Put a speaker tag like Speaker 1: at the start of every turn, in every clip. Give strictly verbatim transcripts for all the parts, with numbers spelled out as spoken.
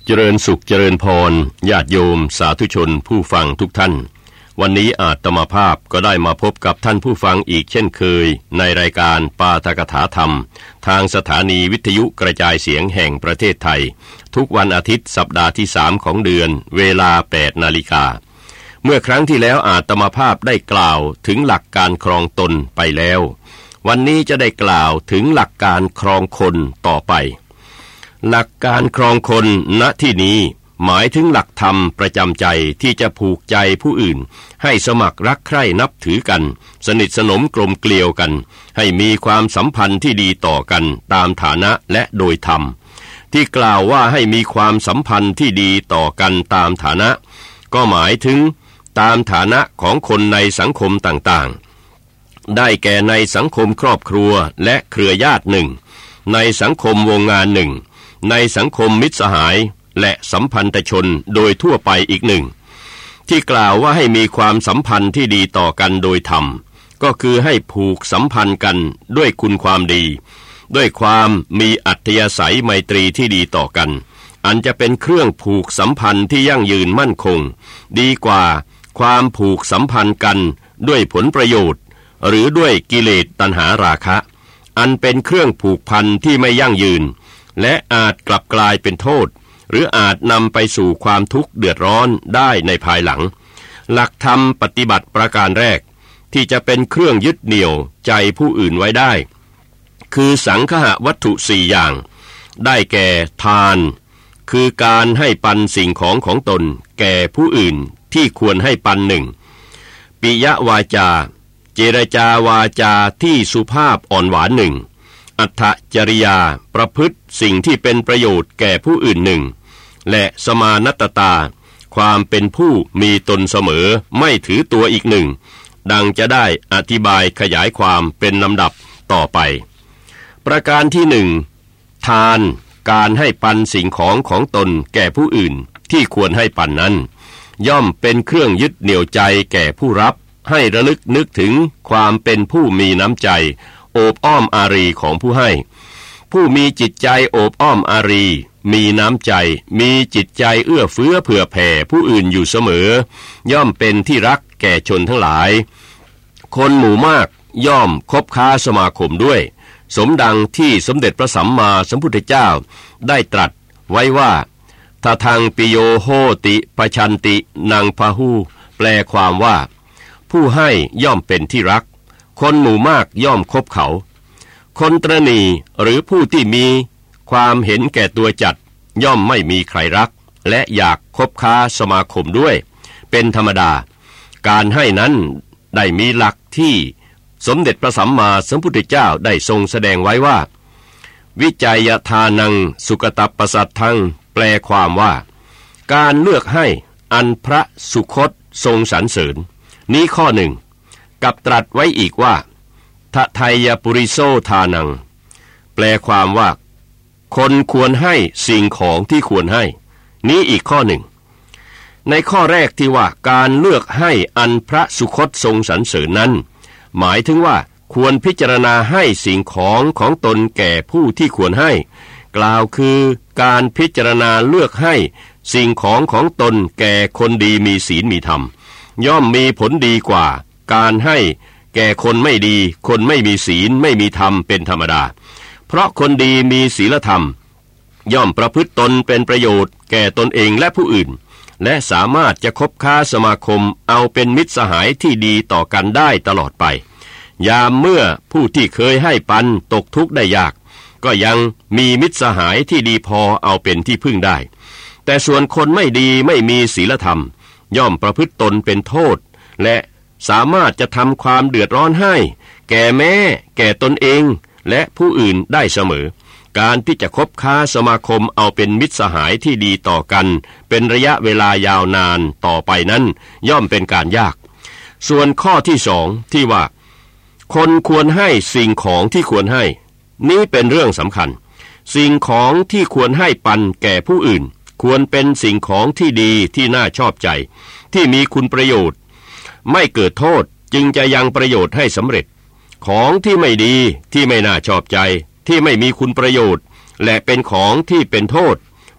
Speaker 1: เจริญสุขเจริญพรญาติโยมสาธุชนผู้ฟังทุกท่านวันนี้อาตมาภาพก็ได้มาพบกับท่านผู้ฟังอีกเช่นเคยในรายการปาฐกถาธรรมทางสถานีวิทยุกระจายเสียงแห่งประเทศไทยทุกวันอาทิตย์สัปดาห์ที่สามของเดือนเวลา แปดนาฬิกาเมื่อครั้งที่แล้วอาตมาภาพได้กล่าวถึงหลักการครองตนไปแล้ววันนี้จะได้กล่าวถึงหลักการครองคนต่อไปหลักการครองคนณที่นี้หมายถึงหลักธรรมประจำใจที่จะผูกใจผู้อื่นให้สมัครรักใคร่นับถือกันสนิทสนมกลมเกลียวกันให้มีความสัมพันธ์ที่ดีต่อกันตามฐานะและโดยธรรมที่กล่าวว่าให้มีความสัมพันธ์ที่ดีต่อกันตามฐานะก็หมายถึงตามฐานะของคนในสังคมต่างๆได้แก่ในสังคมครอบครัวและเครือญาติหนึ่งในสังคมวงงานหนึ่งในสังคมมิตรสหายและสัมพันธชนโดยทั่วไปอีกหนึ่งที่กล่าวว่าให้มีความสัมพันธ์ที่ดีต่อกันโดยธรรมก็คือให้ผูกสัมพันธ์กันด้วยคุณความดีด้วยความมีอัธยาศัยไมตรีที่ดีต่อกันอันจะเป็นเครื่องผูกสัมพันธ์ที่ยั่งยืนมั่นคงดีกว่าความผูกสัมพันธ์กันด้วยผลประโยชน์หรือด้วยกิเลสตัณหาราคะอันเป็นเครื่องผูกพันที่ไม่ยั่งยืนและอาจกลับกลายเป็นโทษหรืออาจนำไปสู่ความทุกข์เดือดร้อนได้ในภายหลังหลักธรรมปฏิบัติประการแรกที่จะเป็นเครื่องยึดเหนี่ยวใจผู้อื่นไว้ได้คือสังคหวัตถุสี่อย่างได้แก่ทานคือการให้ปันสิ่งของของตนแก่ผู้อื่นที่ควรให้ปันหนึ่งปิยวาจาเจรจาวาจาที่สุภาพอ่อนหวานหนึ่งอัตถจริยาประพฤติสิ่งที่เป็นประโยชน์แก่ผู้อื่นหนึ่งและสมานัตตาความเป็นผู้มีตนเสมอไม่ถือตัวอีกหนึ่งดังจะได้อธิบายขยายความเป็นลำดับต่อไปประการที่หนึ่งทานการให้ปันสิ่งของของตนแก่ผู้อื่นที่ควรให้ปันนั้นย่อมเป็นเครื่องยึดเหนี่ยวใจแก่ผู้รับให้ระลึกนึกถึงความเป็นผู้มีน้ำใจโอบอ้อมอารีของผู้ให้ผู้มีจิตใจโอบอ้อมอารีมีน้ำใจมีจิตใจเอื้อเฟื้อเผื่อแผ่ผู้อื่นอยู่เสมอย่อมเป็นที่รักแก่ชนทั้งหลายคนหมู่มากย่อมคบค้าสมาคมด้วยสมดังที่สมเด็จพระสัมมาสัมพุทธเจ้าได้ตรัสไว้ว่าททังปิโยโหติปชันตินังพาหูแปลความว่าผู้ให้ย่อมเป็นที่รักคนหมู่มากย่อมคบเขาคนตระหนี่หรือผู้ที่มีความเห็นแก่ตัวจัดย่อมไม่มีใครรักและอยากคบค้าสมาคมด้วยเป็นธรรมดาการให้นั้นได้มีหลักที่สมเด็จพระสัมมาสัมพุทธเจ้าได้ทรงแสดงไว้ว่าวิจัยทานังสุกตัปปสัตทังแปลความว่าการเลือกให้อันพระสุคตทรงสรรเสริญนี้ข้อหนึ่งกับตรัสไว้อีกว่าทไทยปุริโสทานังแปลความว่าคนควรให้สิ่งของที่ควรให้นี้อีกข้อหนึ่งในข้อแรกที่ว่าการเลือกให้อันพระสุคตทรงสรรเสริญนั้นหมายถึงว่าควรพิจารณาให้สิ่งของของตนแก่ผู้ที่ควรให้กล่าวคือการพิจารณาเลือกให้สิ่งของของตนแก่คนดีมีศีลมีธรรมย่อมมีผลดีกว่าการให้แก่คนไม่ดีคนไม่มีศีลไม่มีธรรมเป็นธรรมดาเพราะคนดีมีศีลธรรมย่อมประพฤติตนเป็นประโยชน์แก่ตนเองและผู้อื่นและสามารถจะคบค้าสมาคมเอาเป็นมิตรสหายที่ดีต่อกันได้ตลอดไปยามเมื่อผู้ที่เคยให้ปันตกทุกข์ได้ยากก็ยังมีมิตรสหายที่ดีพอเอาเป็นที่พึ่งได้แต่ส่วนคนไม่ดีไม่มีศีลธรรมย่อมประพฤติตนเป็นโทษและสามารถจะทำความเดือดร้อนให้แก่แม่แก่ตนเองและผู้อื่นได้เสมอการที่จะคบค้าสมาคมเอาเป็นมิตรสหายที่ดีต่อกันเป็นระยะเวลายาวนานต่อไปนั้นย่อมเป็นการยากส่วนข้อที่สองที่ว่าคนควรให้สิ่งของที่ควรให้นี้เป็นเรื่องสำคัญสิ่งของที่ควรให้ปันแก่ผู้อื่นควรเป็นสิ่งของที่ดีที่น่าชอบใจที่มีคุณประโยชน์ไม่เกิดโทษจึงจะยังประโยชน์ให้สำเร็จของที่ไม่ดีที่ไม่น่าชอบใจที่ไม่มีคุณประโยชน์และเป็นของที่เป็นโทษ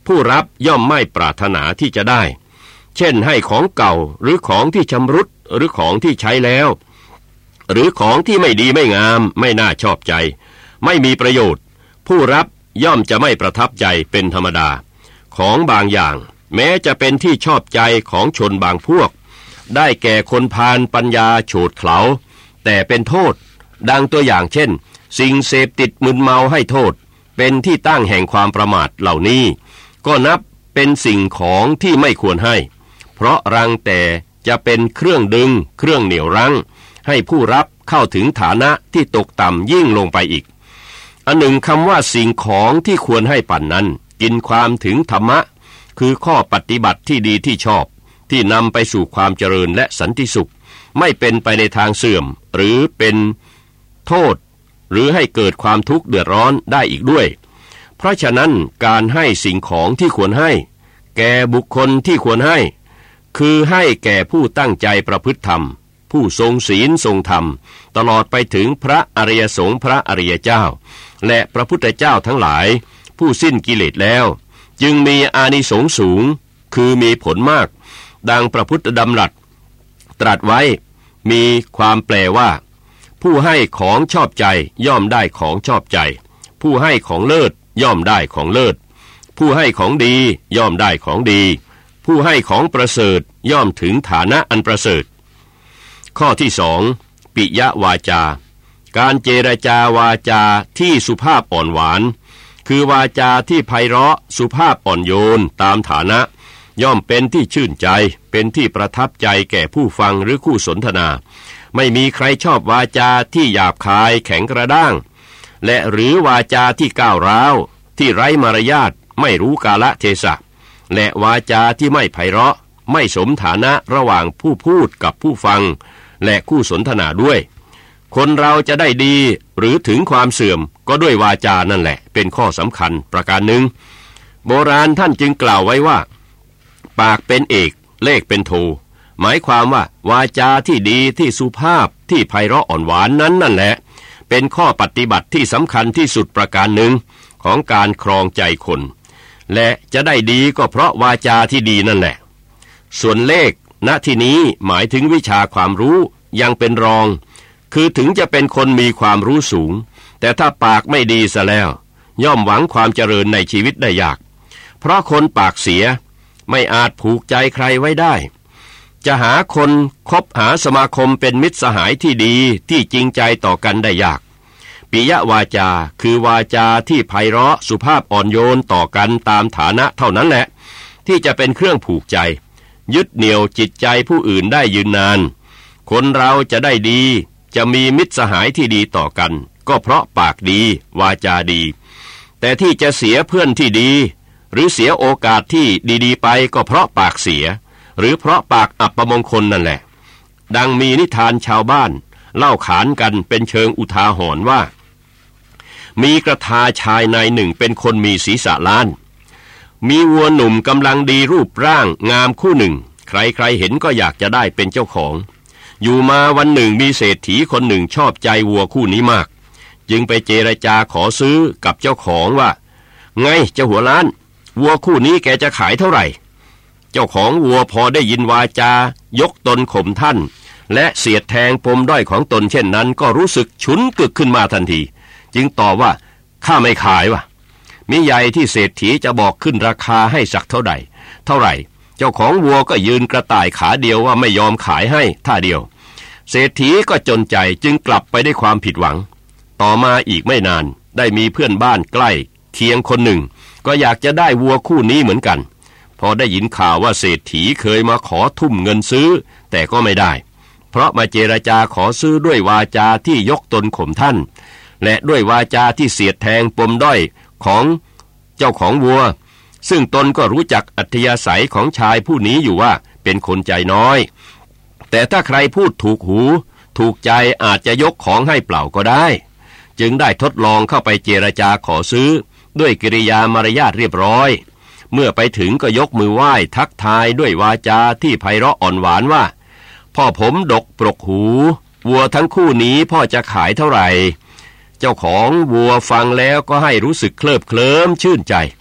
Speaker 1: ผู้รับย่อมไม่ปรารถนาที่จะได้เช่นให้ของเก่าหรือของที่ชำรุดหรือของที่ใช้แล้วหรือของที่ไม่ดีไม่งามไม่น่าชอบใจไม่มีประโยชน์ผู้รับย่อมจะไม่ประทับใจเป็นธรรมดาของบางอย่างแม้จะเป็นที่ชอบใจของชนบางพวกได้แก่คนพาลปัญญาโฉดเขลาแต่เป็นโทษดังตัวอย่างเช่นสิ่งเสพติดมึนเมาให้โทษเป็นที่ตั้งแห่งความประมาทเหล่านี้ก็นับเป็นสิ่งของที่ไม่ควรให้เพราะรังแต่จะเป็นเครื่องดึงเครื่องเหนี่ยวรั้งให้ผู้รับเข้าถึงฐานะที่ตกต่ำยิ่งลงไปอีกอันหนึ่งคำว่าสิ่งของที่ควรให้ปั่นนั้นกินความถึงธรรมะคือข้อปฏิบัติที่ดีที่ชอบที่นำไปสู่ความเจริญและสันติสุขไม่เป็นไปในทางเสื่อมหรือเป็นโทษหรือให้เกิดความทุกข์เดือดร้อนได้อีกด้วยเพราะฉะนั้นการให้สิ่งของที่ควรให้แก่บุคคลที่ควรให้คือให้แก่ผู้ตั้งใจประพฤติธรรมผู้ทรงศีลทรงธรรมตลอดไปถึงพระอริยสงฆ์พระอริยเจ้าและพระพุทธเจ้าทั้งหลายผู้สิ้นกิเลสแล้วจึงมีอานิสงส์สูงคือมีผลมากดังพระพุทธดำรัสตรัสไว้มีความแปลว่าผู้ให้ของชอบใจย่อมได้ของชอบใจผู้ให้ของเลิศย่อมได้ของเลิศผู้ให้ของดีย่อมได้ของดีผู้ให้ของประเสริฐย่อมถึงฐานะอันประเสริฐข้อที่สองปิยวาจาการเจรจาวาจาที่สุภาพอ่อนหวานคือวาจาที่ไพเราะสุภาพอ่อนโยนตามฐานะย่อมเป็นที่ชื่นใจเป็นที่ประทับใจแก่ผู้ฟังหรือคู่สนทนาไม่มีใครชอบวาจาที่หยาบคายแข็งกระด้างและหรือวาจาที่ก้าวร้าวที่ไร้มารยาทไม่รู้กาลเทศะและวาจาที่ไม่ไพเราะไม่สมฐานะระหว่างผู้พูดกับผู้ฟังและคู่สนทนาด้วยคนเราจะได้ดีหรือถึงความเสื่อมก็ด้วยวาจานั่นแหละเป็นข้อสำคัญประการหนึ่งโบราณท่านจึงกล่าวไว้ว่าปากเป็นเอกเลขเป็นโทหมายความว่าวาจาที่ดีที่สุภาพที่ไพเราะอ่อนหวานนั้นนั่นแหละเป็นข้อปฏิบัติที่สำคัญที่สุดประการหนึ่งของการครองใจคนและจะได้ดีก็เพราะวาจาที่ดีนั่นแหละส่วนเลขณที่นี้หมายถึงวิชาความรู้ยังเป็นรองคือถึงจะเป็นคนมีความรู้สูงแต่ถ้าปากไม่ดีซะแล้วย่อมหวังความเจริญในชีวิตได้ยากเพราะคนปากเสียไม่อาจผูกใจใครไว้ได้จะหาคนคบหาสมาคมเป็นมิตรสหายที่ดีที่จริงใจต่อกันได้ยากปิยวาจาคือวาจาที่ไพเราะสุภาพอ่อนโยนต่อกันตามฐานะเท่านั้นแหละที่จะเป็นเครื่องผูกใจยึดเหนี่ยวจิตใจผู้อื่นได้ยืนนานคนเราจะได้ดีจะมีมิตรสหายที่ดีต่อกันก็เพราะปากดีวาจาดีแต่ที่จะเสียเพื่อนที่ดีหรือเสียโอกาสที่ดีๆไปก็เพราะปากเสียหรือเพราะปากอับมงคลนั่นแหละดังมีนิทานชาวบ้านเล่าขานกันเป็นเชิงอุทาหรณ์ว่ามีกระทาชายนายหนึ่งเป็นคนมีศีรษะล้านมีวัวหนุ่มกำลังดีรูปร่างงามคู่หนึ่งใครๆเห็นก็อยากจะได้เป็นเจ้าของอยู่มาวันหนึ่งมีเศรษฐีคนหนึ่งชอบใจวัวคู่นี้มากจึงไปเจรจาขอซื้อกับเจ้าของว่าไงเจ้าหัวล้านวัวคู่นี้แกจะขายเท่าไหร่เจ้าของวัวพอได้ยินวาจายกตนข่มท่านและเสียดแทงปมด้อยของตนเช่นนั้นก็รู้สึกฉุนกึกขึ้นมาทันทีจึงตอบว่าข้าไม่ขายวะมิใหญ่ที่เศรษฐีจะบอกขึ้นราคาให้สักเท่าใดเท่าไหร่เจ้าของวัวก็ยืนกระต่ายขาเดียวว่าไม่ยอมขายให้ท่าเดียวเศรษฐีก็จนใจจึงกลับไปด้วยความผิดหวังต่อมาอีกไม่นานได้มีเพื่อนบ้านใกล้เคียงคนหนึ่งก็อยากจะได้วัวคู่นี้เหมือนกันพอได้ยินข่าวว่าเศรษฐีเคยมาขอทุ่มเงินซื้อแต่ก็ไม่ได้เพราะมาเจรจาขอซื้อด้วยวาจาที่ยกตนข่มท่านและด้วยวาจาที่เสียดแทงปมด้อยของเจ้าของวัวซึ่งตนก็รู้จักอัธยาศัยของชายผู้นี้อยู่ว่าเป็นคนใจน้อยแต่ถ้าใครพูดถูกหูถูกใจอาจจะยกของให้เปล่าก็ได้จึงได้ทดลองเข้าไปเจรจาขอซื้อด้วยกิริยามารยาทเรียบร้อยเมื่อไปถึงก็ยกมือไหว้ทักทายด้วยวาจาที่ไพเราะอ่อนหวานว่าพ่อผมดกปรกหูวัวทั้งคู่นี้พ่อจะขายเท่าไหร่เจ้าของวัวฟังแล้วก็ให้รู้สึกเคลิบเคลิ้มชื่นใจ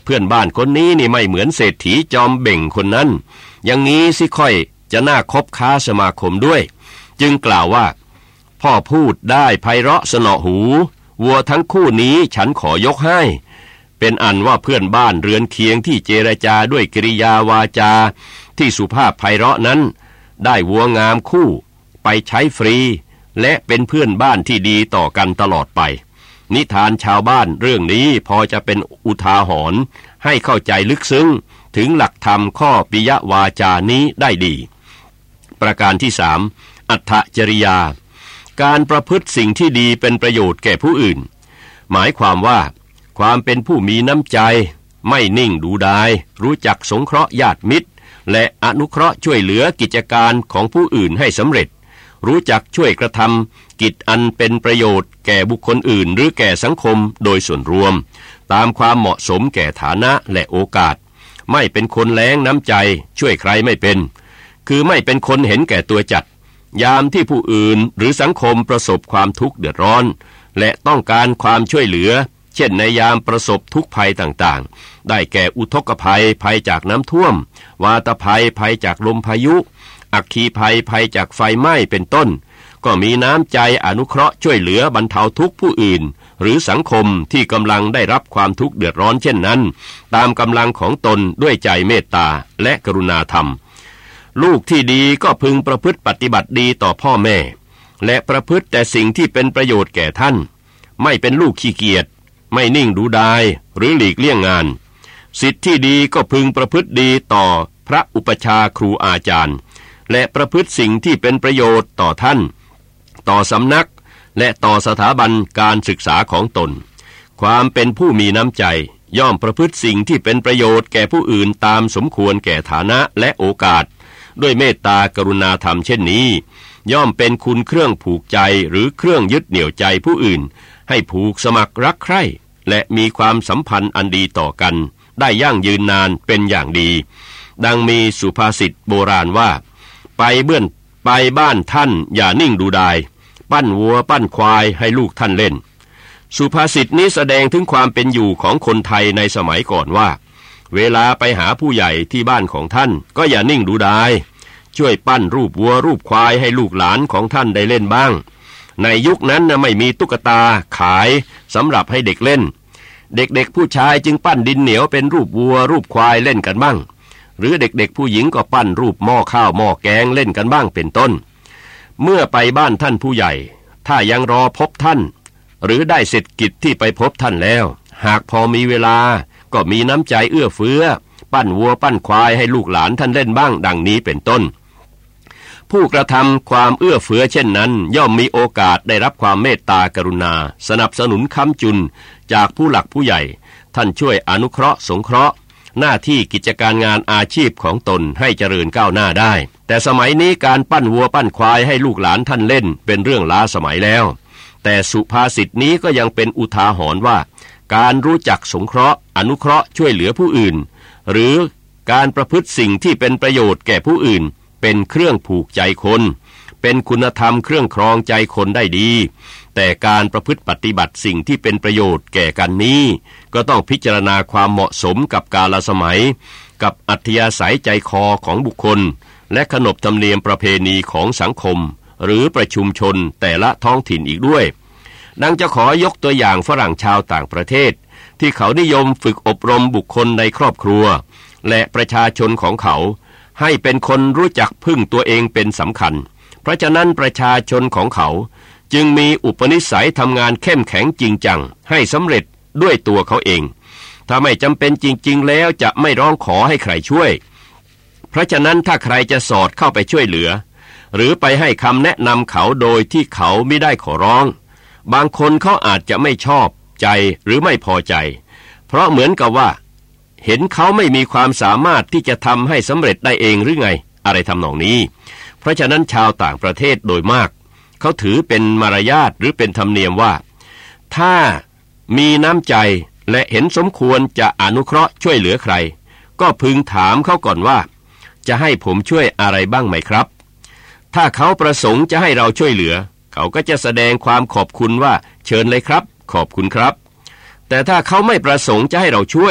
Speaker 1: พื่อนบ้านคนนี้นี่ไม่เหมือนเศรษฐีจอมเบ่งคนนั้นอย่างนี้สิค่อยจะน่าคบค้าสมาคมด้วยจึงกล่าวว่าพ่อพูดได้ไพเราะสนอหูวัวทั้งคู่นี้ฉันขอยกให้เป็นอันว่าเพื่อนบ้านเรือนเคียงที่เจรจาด้วยกิริยาวาจาที่สุภาพไพเราะนั้นได้วัวงามคู่ไปใช้ฟรีและเป็นเพื่อนบ้านที่ดีต่อกันตลอดไปนิทานชาวบ้านเรื่องนี้พอจะเป็นอุทาหรณ์ให้เข้าใจลึกซึ้งถึงหลักธรรมข้อปิยวาจานี้ได้ดีประการที่สามอัตถจริยาการประพฤติสิ่งที่ดีเป็นประโยชน์แก่ผู้อื่นหมายความว่าความเป็นผู้มีน้ำใจไม่นิ่งดูดายรู้จักสงเคราะห์ญาติมิตรและอนุเคราะห์ช่วยเหลือกิจการของผู้อื่นให้สำเร็จรู้จักช่วยกระทำกิจอันเป็นประโยชน์แก่บุคคลอื่นหรือแก่สังคมโดยส่วนรวมตามความเหมาะสมแก่ฐานะและโอกาสไม่เป็นคนแล้งน้ำใจช่วยใครไม่เป็นคือไม่เป็นคนเห็นแก่ตัวจัดยามที่ผู้อื่นหรือสังคมประสบความทุกข์เดือดร้อนและต้องการความช่วยเหลือเช่นในยามประสบทุกข์ภัยต่างๆได้แก่อุทกภัยภัยจากน้ำท่วมวาตภัยภัยจากลมพายุอัคคีภัยภัยจากไฟไหม้เป็นต้นก็มีน้ำใจอนุเคราะห์ช่วยเหลือบรรเทาทุกข์ผู้อื่นหรือสังคมที่กำลังได้รับความทุกข์เดือดร้อนเช่นนั้นตามกำลังของตนด้วยใจเมตตาและกรุณาธรรมลูกที่ดีก็พึงประพฤติปฏิบัติดีต่อพ่อแม่และประพฤติแต่สิ่งที่เป็นประโยชน์แก่ท่านไม่เป็นลูกขี้เกียจไม่นิ่งดูดายหรือหลีกเลี่ยงงานศิษย์ที่ดีก็พึงประพฤติดีต่อพระอุปชาครูอาจารย์และประพฤติสิ่งที่เป็นประโยชน์ต่อท่านต่อสำนักและต่อสถาบันการศึกษาของตนความเป็นผู้มีน้ำใจย่อมประพฤติสิ่งที่เป็นประโยชน์แก่ผู้อื่นตามสมควรแก่ฐานะและโอกาสด้วยเมตตากรุณาธรรมเช่นนี้ย่อมเป็นคุณเครื่องผูกใจหรือเครื่องยึดเหนี่ยวใจผู้อื่นให้ผูกสมัครรักใคร่และมีความสัมพันธ์อันดีต่อกันได้ยั่งยืนนานเป็นอย่างดีดังมีสุภาษิตโบราณว่าไปเบื้อนไปบ้านท่านอย่านิ่งดูดายปั้นวัวปั้นควายให้ลูกท่านเล่นสุภาษิตนี้แสดงถึงความเป็นอยู่ของคนไทยในสมัยก่อนว่าเวลาไปหาผู้ใหญ่ที่บ้านของท่านก็อย่านิ่งดูดายช่วยปั้นรูปวัวรูปควายให้ลูกหลานของท่านได้เล่นบ้างในยุคนั้นนะไม่มีตุ๊กตาขายสำหรับให้เด็กเล่นเด็กๆผู้ชายจึงปั้นดินเหนียวเป็นรูปวัวรูปควายเล่นกันบ้างหรือเด็กๆผู้หญิงก็ปั้นรูปหม้อข้าวหม้อแกงเล่นกันบ้างเป็นต้นเมื่อไปบ้านท่านผู้ใหญ่ถ้ายังรอพบท่านหรือได้เสร็จกิจที่ไปพบท่านแล้วหากพอมีเวลาก็มีน้ำใจเอื้อเฟื้อปั้นวัวปั้นควายให้ลูกหลานท่านเล่นบ้างดังนี้เป็นต้นผู้กระทำความเอื้อเฟื้อเช่นนั้นย่อมมีโอกาสได้รับความเมตตากรุณาสนับสนุนค้ำจุนจากผู้หลักผู้ใหญ่ท่านช่วยอนุเคราะห์สงเคราะห์หน้าที่กิจการงานอาชีพของตนให้เจริญก้าวหน้าได้แต่สมัยนี้การปั้นวัวปั้นควายให้ลูกหลานท่านเล่นเป็นเรื่องล้าสมัยแล้วแต่สุภาษิตนี้ก็ยังเป็นอุทาหรณ์ว่าการรู้จักสงเคราะห์อนุเคราะห์ช่วยเหลือผู้อื่นหรือการประพฤติสิ่งที่เป็นประโยชน์แก่ผู้อื่นเป็นเครื่องผูกใจคนเป็นคุณธรรมเครื่องครองใจคนได้ดีแต่การประพฤติปฏิบัติสิ่งที่เป็นประโยชน์แก่กันนี้ก็ต้องพิจารณาความเหมาะสมกับกาลสมัยกับอัธยาศัยใจคอของบุคคลและขนบธรรมเนียมประเพณีของสังคมหรือประชุมชนแต่ละท้องถิ่นอีกด้วยดังจะขอยกตัวอย่างฝรั่งชาวต่างประเทศที่เขานิยมฝึกอบรมบุคคลในครอบครัวและประชาชนของเขาให้เป็นคนรู้จักพึ่งตัวเองเป็นสำคัญเพราะฉะนั้นประชาชนของเขาจึงมีอุปนิสัยทำงานเข้มแข็งจริงจังให้สำเร็จด้วยตัวเขาเองถ้าไม่จำเป็นจริงๆแล้วจะไม่ร้องขอให้ใครช่วยเพราะฉะนั้นถ้าใครจะสอดเข้าไปช่วยเหลือหรือไปให้คำแนะนำเขาโดยที่เขาไม่ได้ขอร้องบางคนเขาอาจจะไม่ชอบใจหรือไม่พอใจเพราะเหมือนกับว่าเห็นเขาไม่มีความสามารถที่จะทำให้สำเร็จได้เองหรือไงอะไรทำนองนี้เพราะฉะนั้นชาวต่างประเทศโดยมากเขาถือเป็นมารยาทหรือเป็นธรรมเนียมว่าถ้ามีน้ำใจและเห็นสมควรจะอนุเคราะห์ช่วยเหลือใครก็พึงถามเขาก่อนว่าจะให้ผมช่วยอะไรบ้างไหมครับถ้าเขาประสงค์จะให้เราช่วยเหลือเขาก็จะแสดงความขอบคุณว่าเชิญเลยครับขอบคุณครับแต่ถ้าเขาไม่ประสงค์จะให้เราช่วย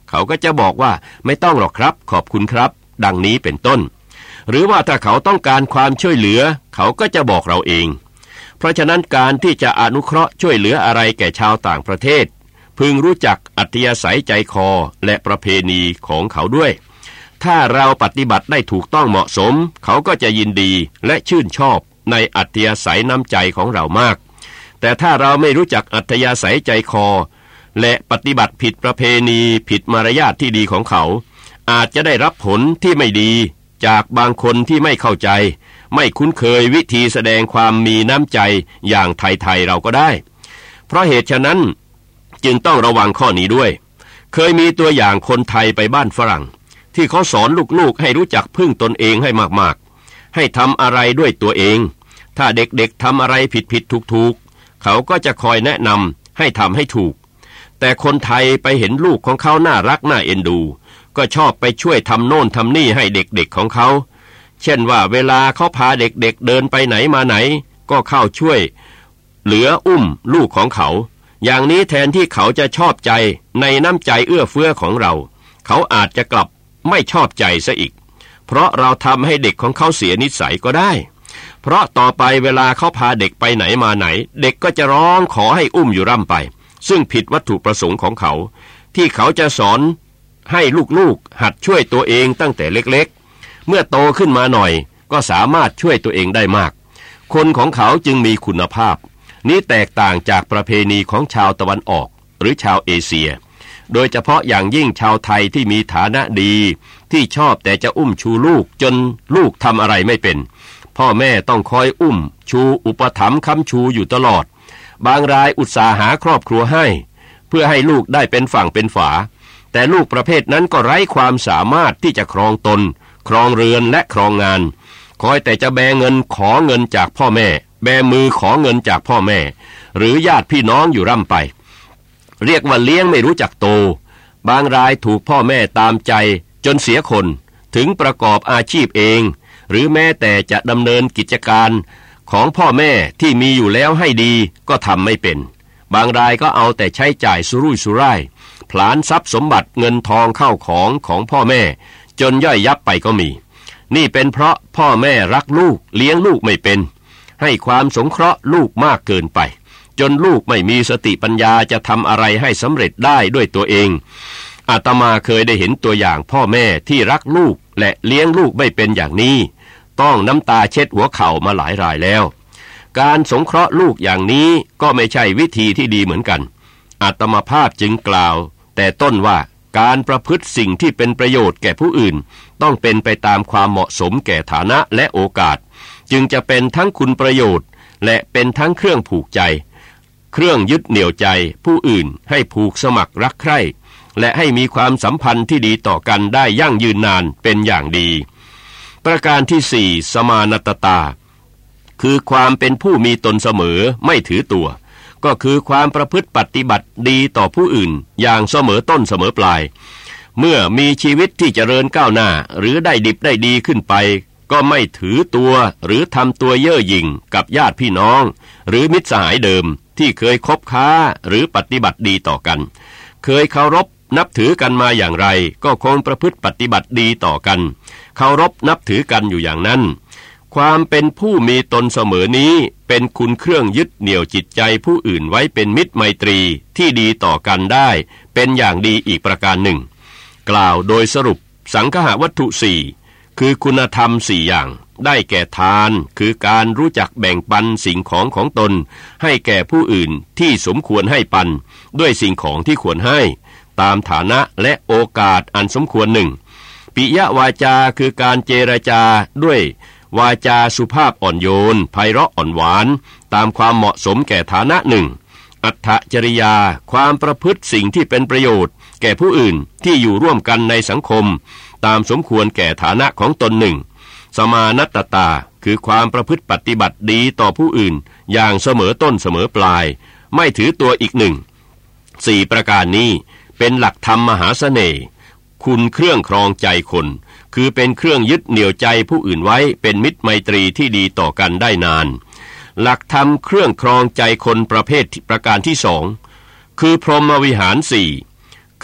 Speaker 1: เขาก็จะบอกว่าไม่ต้องหรอกครับขอบคุณครับดังนี้เป็นต้นหรือว่าถ้าเขาต้องการความช่วยเหลือเขาก็จะบอกเราเองเพราะฉะนั้นการที่จะอนุเคราะห์ช่วยเหลืออะไรแก่ชาวต่างประเทศพึงรู้จักอัธยาศัยใจคอและประเพณีของเขาด้วยถ้าเราปฏิบัติได้ถูกต้องเหมาะสมเขาก็จะยินดีและชื่นชอบในอัธยาศัยน้ำใจของเรามากแต่ถ้าเราไม่รู้จักอัธยาศัยใจคอและปฏิบัติผิดประเพณีผิดมารยาทที่ดีของเขาอาจจะได้รับผลที่ไม่ดีจากบางคนที่ไม่เข้าใจไม่คุ้นเคยวิธีแสดงความมีน้ำใจอย่างไทยๆเราก็ได้เพราะเหตุฉะนั้นจึงต้องระวังข้อนี้ด้วยเคยมีตัวอย่างคนไทยไปบ้านฝรั่งที่เขาสอนลูกๆให้รู้จักพึ่งตนเองให้มากๆให้ทำอะไรด้วยตัวเองถ้าเด็กๆทำอะไรผิดๆถูกๆเขาก็จะคอยแนะนำให้ทำให้ถูกแต่คนไทยไปเห็นลูกของเขาน่ารักน่าเอ็นดูก็ชอบไปช่วยทำโน่นทำนี่ให้เด็กๆของเขาเช่นว่าเวลาเขาพาเด็กๆเดินไปไหนมาไหนก็เข้าช่วยเหลืออุ้มลูกของเขาอย่างนี้แทนที่เขาจะชอบใจในน้ำใจเอื้อเฟื้อของเราเขาอาจจะกลับไม่ชอบใจซะอีกเพราะเราทำให้เด็กของเขาเสียนิสัยก็ได้เพราะต่อไปเวลาเขาพาเด็กไปไหนมาไหนเด็กก็จะร้องขอให้อุ้มอยู่ร่ำไปซึ่งผิดวัตถุประสงค์ของเขาที่เขาจะสอนให้ลูกๆหัดช่วยตัวเองตั้งแต่เล็กๆเมื่อโตขึ้นมาหน่อยก็สามารถช่วยตัวเองได้มากคนของเขาจึงมีคุณภาพนี้แตกต่างจากประเพณีของชาวตะวันออกหรือชาวเอเชียโดยเฉพาะอย่างยิ่งชาวไทยที่มีฐานะดีที่ชอบแต่จะอุ้มชูลูกจนลูกทำอะไรไม่เป็นพ่อแม่ต้องคอยอุ้มชูอุปถัมภ์ค้ำชูอยู่ตลอดบางรายอุตส่าห์หาครอบครัวให้เพื่อให้ลูกได้เป็นฝั่งเป็นฝาแต่ลูกประเภทนั้นก็ไร้ความสามารถที่จะครองตนครองเรือนและครองงานคอยแต่จะแบเงินขอเงินจากพ่อแม่แบมือขอเงินจากพ่อแม่หรือญาติพี่น้องอยู่ร่ำไปเรียกว่าเลี้ยงไม่รู้จักโตบางรายถูกพ่อแม่ตามใจจนเสียคนถึงประกอบอาชีพเองหรือแม้แต่จะดำเนินกิจการของพ่อแม่ที่มีอยู่แล้วให้ดีก็ทำไม่เป็นบางรายก็เอาแต่ใช้จ่ายสุรุ่ยสุร่ายผลาญทรัพย์สมบัติเงินทองเข้าของของพ่อแม่จนย่อยยับไปก็มีนี่เป็นเพราะพ่อแม่รักลูกเลี้ยงลูกไม่เป็นให้ความสงเคราะห์ลูกมากเกินไปจนลูกไม่มีสติปัญญาจะทำอะไรให้สำเร็จได้ด้วยตัวเองอาตมาเคยได้เห็นตัวอย่างพ่อแม่ที่รักลูกและเลี้ยงลูกไม่เป็นอย่างนี้ต้องน้ำตาเช็ดหัวเข่ามาหลายรายแล้วการสงเคราะห์ลูกอย่างนี้ก็ไม่ใช่วิธีที่ดีเหมือนกันอาตมาภาพจึงกล่าวแต่ต้นว่าการประพฤติสิ่งที่เป็นประโยชน์แก่ผู้อื่นต้องเป็นไปตามความเหมาะสมแก่ฐานะและโอกาสจึงจะเป็นทั้งคุณประโยชน์และเป็นทั้งเครื่องผูกใจเครื่องยึดเหนี่ยวใจผู้อื่นให้ผูกสมัครรักใคร่และให้มีความสัมพันธ์ที่ดีต่อกันได้ยั่งยืนนานเป็นอย่างดีประการที่สี่สมานตตาคือความเป็นผู้มีตนเสมอไม่ถือตัวก็คือความประพฤติปฏิบัติดีต่อผู้อื่นอย่างเสมอต้นเสมอปลายเมื่อมีชีวิตที่เจริญก้าวหน้าหรือได้ดิบได้ดีขึ้นไปก็ไม่ถือตัวหรือทำตัวเย่อหยิ่งกับญาติพี่น้องหรือมิตรสหายเดิมที่เคยคบค้าหรือปฏิบัติดีต่อกันเคยเคารพนับถือกันมาอย่างไรก็คงประพฤติปฏิบัติดีต่อกันเคารพนับถือกันอยู่อย่างนั้นความเป็นผู้มีตนเสมอนี้เป็นคุณเครื่องยึดเหนี่ยวจิตใจผู้อื่นไว้เป็นมิตรไมตรีที่ดีต่อกันได้เป็นอย่างดีอีกประการหนึ่งกล่าวโดยสรุปสังคหวัตถุสี่คือคุณธรรมสี่อย่างได้แก่ทานคือการรู้จักแบ่งปันสิ่งของของตนให้แก่ผู้อื่นที่สมควรให้ปันด้วยสิ่งของที่ควรให้ตามฐานะและโอกาสอันสมควรหนึ่งปิยวาจาคือการเจรจาด้วยวาจาสุภาพอ่อนโยนไพเราะอ่อนหวานตามความเหมาะสมแก่ฐานะหนึ่งอัตถจริยาความประพฤติสิ่งที่เป็นประโยชน์แก่ผู้อื่นที่อยู่ร่วมกันในสังคมตามสมควรแก่ฐานะของตนหนึ่งสมานัตตาคือความประพฤติปฏิบัติดีต่อผู้อื่นอย่างเสมอต้นเสมอปลายไม่ถือตัวอีกหนึ่งสี่ประการนี้เป็นหลักธรรมมหาเสน่ห์คุณเครื่องครองใจคนคือเป็นเครื่องยึดเหนี่ยวใจผู้อื่นไว้เป็นมิตรไมตรีที่ดีต่อกันได้นานหลักธรรมเครื่องครองใจคนประเภทประการที่สองคือพรหมวิหารสี่ คือ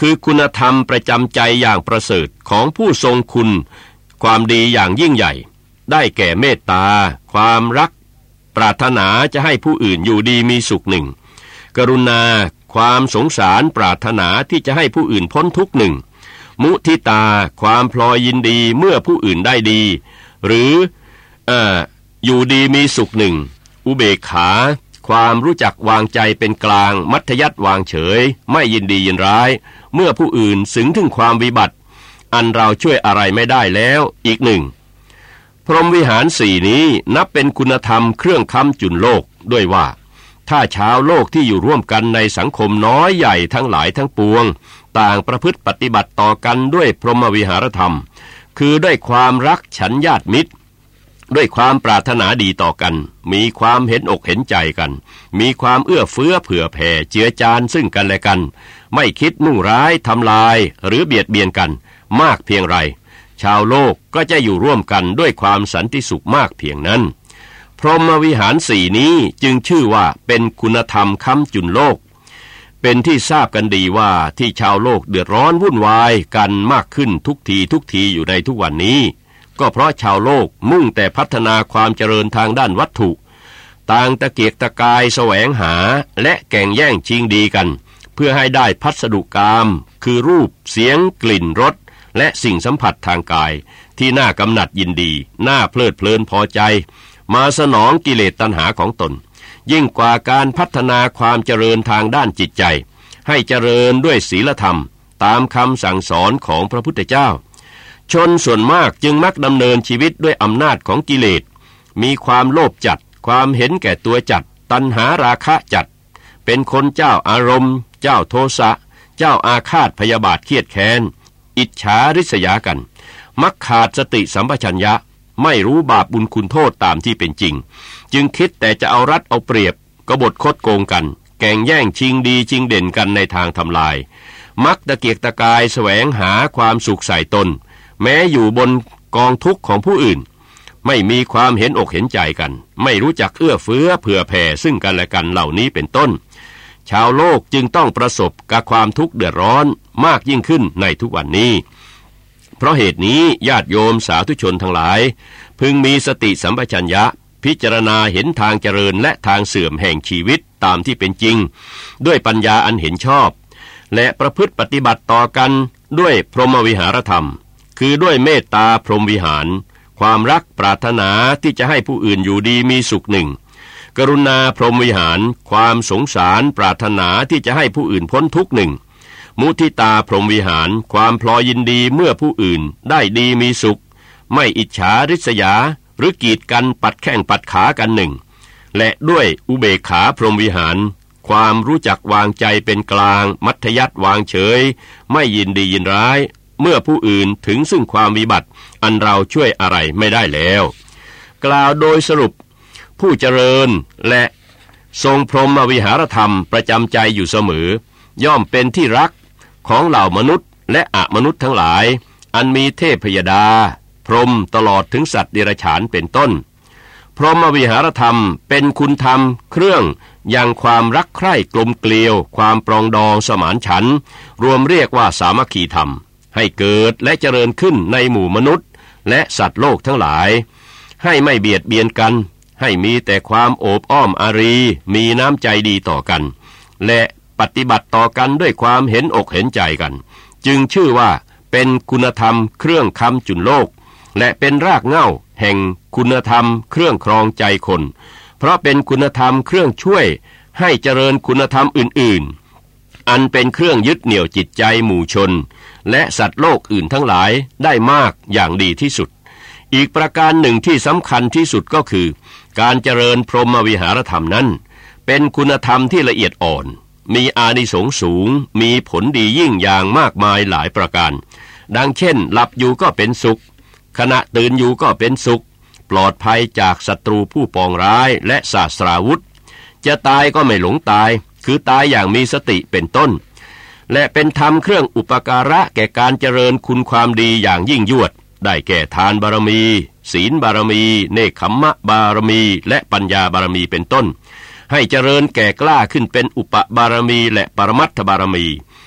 Speaker 1: คือคุณธรรมประจำใจอย่างประเสริฐของผู้ทรงคุณความดีอย่างยิ่งใหญ่ได้แก่เมตตาความรักปรารถนาจะให้ผู้อื่นอยู่ดีมีสุขหนึ่งกรุณาความสงสารปรารถนาที่จะให้ผู้อื่นพ้นทุกข์หนึ่งมุทิตาความพลอยยินดีเมื่อผู้อื่นได้ดีหรือเอ่ออยู่ดีมีสุขหนึ่งอุเบกขาความรู้จักวางใจเป็นกลางมัธยัสถ์วางเฉยไม่ยินดียินร้ายเมื่อผู้อื่นถึงถึงความวิบัติอันเราช่วยอะไรไม่ได้แล้วอีกหนึ่งพรหมวิหารสี่นี้นับเป็นคุณธรรมเครื่องค้ำจุนโลกด้วยว่าถ้าชาวโลกที่อยู่ร่วมกันในสังคมน้อยใหญ่ทั้งหลายทั้งปวงต่างประพฤติปฏิบัติต่อกันด้วยพรหมวิหารธรรมคือด้วยความรักฉันญาติมิตรด้วยความปรารถนาดีต่อกันมีความเห็นอกเห็นใจกันมีความเอื้อเฟื้อเผื่อแผ่เจือจานซึ่งกันและกันไม่คิดมุ่งร้ายทำลายหรือเบียดเบียนกันมากเพียงไรชาวโลกก็จะอยู่ร่วมกันด้วยความสันติสุขมากเพียงนั้นพรหมวิหารสี่นี้จึงชื่อว่าเป็นคุณธรรมค้ำจุนโลกเป็นที่ทราบกันดีว่าที่ชาวโลกเดือดร้อนวุ่นวายกันมากขึ้นทุกทีทุกทีอยู่ในทุกวันนี้ก็เพราะชาวโลกมุ่งแต่พัฒนาความเจริญทางด้านวัตถุต่างตะเกียกตะกายแสวงหาและแข่งแย่งชิงดีกันเพื่อให้ได้พัสดุกามคือรูปเสียงกลิ่นรสและสิ่งสัมผัสทางกายที่น่ากำหนัดยินดีน่าเพลิดเพลินพอใจมาสนองกิเลสตัณหาของตนยิ่งกว่าการพัฒนาความเจริญทางด้านจิตใจให้เจริญด้วยศีลธรรมตามคำสั่งสอนของพระพุทธเจ้าชนส่วนมากจึงมักดำเนินชีวิตด้วยอำนาจของกิเลสมีความโลภจัดความเห็นแก่ตัวจัดตัณหาราคะจัดเป็นคนเจ้าอารมณ์เจ้าโทสะเจ้าอาฆาตพยาบาทเครียดแค้นอิจฉาริษยากันมักขาดสติสัมปชัญญะไม่รู้บาปบุญคุณโทษตามที่เป็นจริงจึงคิดแต่จะเอารัดเอาเปรียบกบฏคดโกงกันแก่งแย่งชิงดีชิงเด่นกันในทางทำลายมักตะเกียกตะกายแสวงหาความสุขใส่ตนแม้อยู่บนกองทุกข์ของผู้อื่นไม่มีความเห็นอกเห็นใจกันไม่รู้จักเอื้อเฟื้อเผื่อแผ่ซึ่งกันและกันเหล่านี้เป็นต้นชาวโลกจึงต้องประสบกับความทุกข์เดือดร้อนมากยิ่งขึ้นในทุกวันนี้เพราะเหตุนี้ญาติโยมสาธุชนทั้งหลายพึงมีสติสัมปชัญญะพิจารณาเห็นทางเจริญและทางเสื่อมแห่งชีวิตตามที่เป็นจริงด้วยปัญญาอันเห็นชอบและประพฤติปฏิบัติต่อกันด้วยพรหมวิหารธรรมคือด้วยเมตตาพรหมวิหารความรักปรารถนาที่จะให้ผู้อื่นอยู่ดีมีสุขหนึ่งกรุณาพรหมวิหารความสงสารปรารถนาที่จะให้ผู้อื่นพ้นทุกข์หนึ่งมุทิตาพรหมวิหารความพลอยยินดีเมื่อผู้อื่นได้ดีมีสุขไม่อิจฉาริษยาหรือกีดกันปัดแข้งปัดขากันหนึ่งและด้วยอุเบกขาพรหมวิหารความรู้จักวางใจเป็นกลางมัธยัสถ์วางเฉยไม่ยินดียินร้ายเมื่อผู้อื่นถึงซึ่งความวิบัติอันเราช่วยอะไรไม่ได้แล้วกล่าวโดยสรุปผู้เจริญและทรงพรหมวิหารธรรมประจำใจอยู่เสมอย่อมเป็นที่รักของเหล่ามนุษย์และอมนุษย์ทั้งหลายอันมีเทพยดาพรหมตลอดถึงสัตว์เดรัจฉานเป็นต้นพรหมวิหารธรรมเป็นคุณธรรมเครื่องยังความรักใคร่กลมเกลียวความปรองดองสมานฉันท์รวมเรียกว่าสามัคคีธรรมให้เกิดและเจริญขึ้นในหมู่มนุษย์และสัตว์โลกทั้งหลายให้ไม่เบียดเบียนกันให้มีแต่ความโอบอ้อมอารีมีน้ำใจดีต่อกันและปฏิบัติต่อกันด้วยความเห็นอกเห็นใจกันจึงชื่อว่าเป็นคุณธรรมเครื่องค้ำจุนโลกและเป็นรากเหง้าแห่งคุณธรรมเครื่องครองใจคนเพราะเป็นคุณธรรมเครื่องช่วยให้เจริญคุณธรรมอื่นๆอันเป็นเครื่องยึดเหนี่ยวจิตใจหมู่ชนและสัตว์โลกอื่นทั้งหลายได้มากอย่างดีที่สุดอีกประการหนึ่งที่สำคัญที่สุดก็คือการเจริญพรหมวิหารธรรมนั้นเป็นคุณธรรมที่ละเอียดอ่อนมีอานิสงส์สูงมีผลดียิ่งอย่างมากมายหลายประการดังเช่นหลับอยู่ก็เป็นสุขขณะตื่นอยู่ก็เป็นสุขปลอดภัยจากศัตรูผู้ปองร้ายและศาสตราวุธจะตายก็ไม่หลงตายคือตายอย่างมีสติเป็นต้นและเป็นธรรมเครื่องอุปการะแก่การเจริญคุณความดีอย่างยิ่งยวดได้แก่ทานบารมีศีลบารมีเนกขัมมะบารมีและปัญญาบารมีเป็นต้นให้เจริญแก่กล้าขึ้นเป็นอุปบารมีและปรมัตถบารมี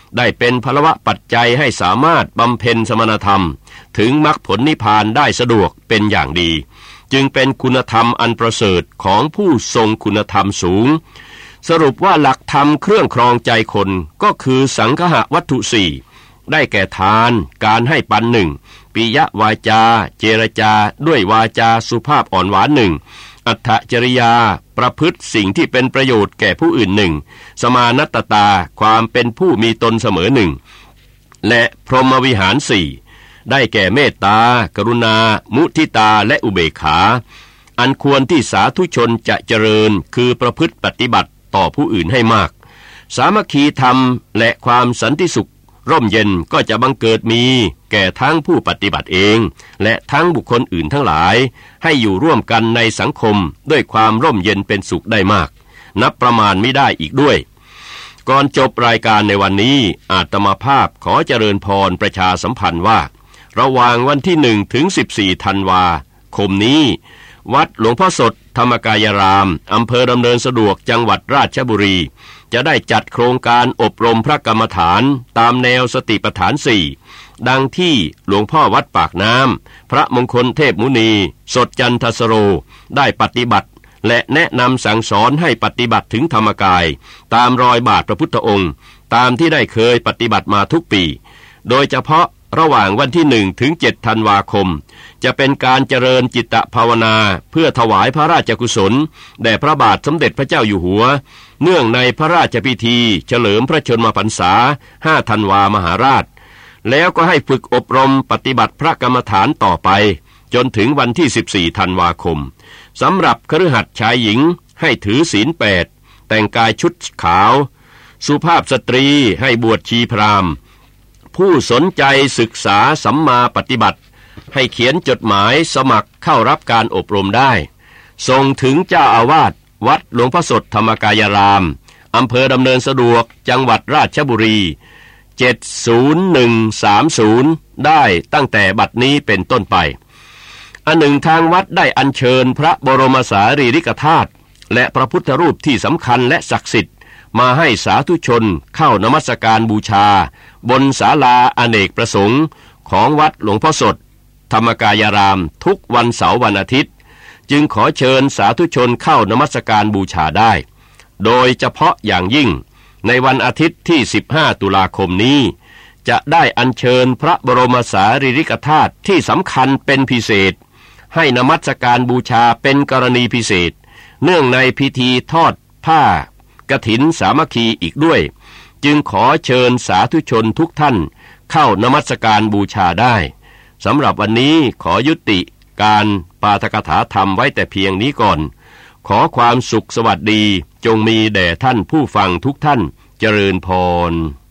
Speaker 1: ได้เป็นพลวะปัจจัยให้สามารถบำเพ็ญสมณธรรมถึงมรรคผลนิพพานได้สะดวกเป็นอย่างดีจึงเป็นคุณธรรมอันประเสริฐของผู้ทรงคุณธรรมสูงสรุปว่าหลักธรรมเครื่องครองใจคนก็คือสังคหวัตถุสี่ได้แก่ทานการให้ปันหนึ่งปิยวาจาเจรจาด้วยวาจาสุภาพอ่อนหวานหนึ่งอัตถจริยาประพฤติสิ่งที่เป็นประโยชน์แก่ผู้อื่นหนึ่งสมานัตตาความเป็นผู้มีตนเสมอหนึ่งและพรหมวิหารสี่ได้แก่เมตตากรุณามุทิตาและอุเบกขาอันควรที่สาธุชนจะเจริญคือประพฤติปฏิบัติต่อผู้อื่นให้มากสามัคคีธรรมและความสันติสุขร่มเย็นก็จะบังเกิดมีแก่ทั้งผู้ปฏิบัติเองและทั้งบุคคลอื่นทั้งหลายให้อยู่ร่วมกันในสังคมด้วยความร่มเย็นเป็นสุขได้มากนับประมาณไม่ได้อีกด้วยก่อนจบรายการในวันนี้อาตมาภาพขอเจริญพรประชาสัมพันธ์ว่าระหว่างวันที่หนึ่งถึงสิบสี่ธันวาคมนี้วัดหลวงพ่อสดธรรมกายรามอำเภอดำเนินสะดวกจังหวัดราชบุรีจะได้จัดโครงการอบรมพระกรรมฐานตามแนวสติปัฏฐานสี่ดังที่หลวงพ่อวัดปากน้ำพระมงคลเทพมุนีสดจันทสโรได้ปฏิบัติและแนะนำสั่งสอนให้ปฏิบัติถึงธรรมกายตามรอยบาทพระพุทธองค์ตามที่ได้เคยปฏิบัติมาทุกปีโดยเฉพาะระหว่างวันที่หนึ่งถึงเจ็ดธันวาคมจะเป็นการเจริญจิตภาวนาเพื่อถวายพระราชกุศลแด่พระบาทสมเด็จพระเจ้าอยู่หัวเนื่องในพระราชพิธีเฉลิมพระชนมพรรษาห้าธันวามหาราชแล้วก็ให้ฝึกอบรมปฏิบัติพระกรรมฐานต่อไปจนถึงวันที่สิบสี่ธันวาคมสำหรับคฤหัสถ์ชายหญิงให้ถือศีลแปดแต่งกายชุดขาวสุภาพสตรีให้บวชชีพราหมณ์ผู้สนใจศึกษาสัมมาปฏิบัติให้เขียนจดหมายสมัครเข้ารับการอบรมได้ส่งถึงเจ้าอาวาสวัดหลวงพ่อสดธรรมกายรามอำเภอดำเนินสะดวกจังหวัดราชบุรีเจ็ดศูนย์หนึ่งสามศูนย์ได้ตั้งแต่บัดนี้เป็นต้นไปอันหนึ่งทางวัดได้อัญเชิญพระบรมสารีริกธาตุและพระพุทธรูปที่สำคัญและศักดิ์สิทธิ์มาให้สาธุชนเข้านมัสการบูชาบนศาลาอเนกประสงค์ของวัดหลวงพ่อสดธรรมกายรามทุกวันเสาร์วันอาทิตย์จึงขอเชิญสาธุชนเข้านมัสการบูชาได้โดยเฉพาะอย่างยิ่งในวันอาทิตย์ที่สิบห้าตุลาคมนี้จะได้อัญเชิญพระบรมสารีริกธาตุที่สำคัญเป็นพิเศษให้นมัสการบูชาเป็นกรณีพิเศษเนื่องในพิธีทอดผ้ากฐินสามัคคีอีกด้วยจึงขอเชิญสาธุชนทุกท่านเข้านมัสการบูชาได้สำหรับวันนี้ขอยุติการปาฐกถาธรรมไว้แต่เพียงนี้ก่อนขอความสุขสวัสดีจงมีแด่ท่านผู้ฟังทุกท่านเจริญพร